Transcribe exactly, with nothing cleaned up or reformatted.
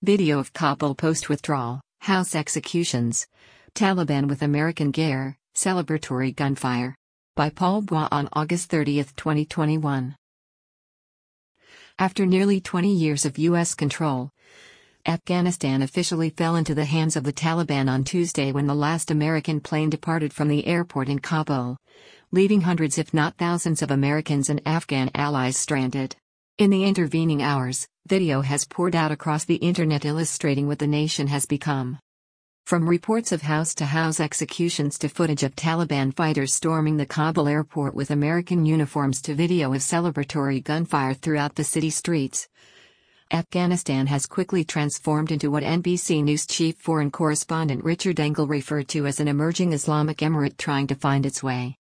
Video of Kabul post-withdrawal, house executions. Taliban with American gear, celebratory gunfire. By Paul Bois on August thirtieth, twenty twenty-one. After nearly twenty years of U S control, Afghanistan officially fell into the hands of the Taliban on Tuesday when the last American plane departed from the airport in Kabul, leaving hundreds if not thousands of Americans and Afghan allies stranded. In the intervening hours, video has poured out across the internet illustrating what the nation has become. From reports of house-to-house executions to footage of Taliban fighters storming the Kabul airport with American uniforms to video of celebratory gunfire throughout the city streets, Afghanistan has quickly transformed into what N B C News chief foreign correspondent Richard Engel referred to as an emerging Islamic emirate trying to find its way.